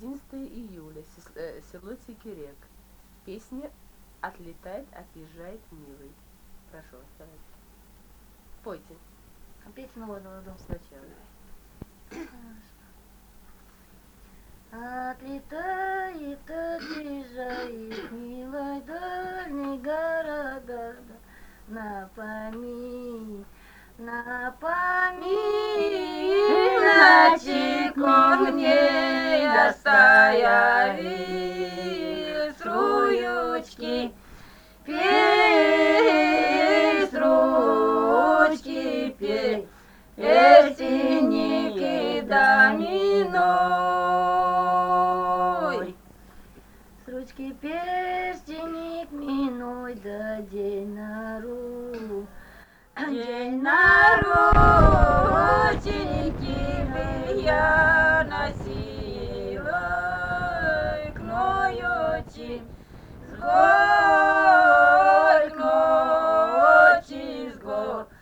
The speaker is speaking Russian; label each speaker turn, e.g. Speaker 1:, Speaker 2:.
Speaker 1: 11 июля, село Текерек. Песня «Отлетает, отъезжает милый». Прошу вас, давайте. Пойте.
Speaker 2: Опять снова дом
Speaker 1: Сначала.
Speaker 2: Отлетает, отъезжает, милой дальний города, на помине, ночику мне оставили с ручки, пей, с ручки, пей, перстеники доминой. С ручки перстенник минуй, да день на руку. День на рученьки бы я носила к ночи, с горь к ночи, с горь.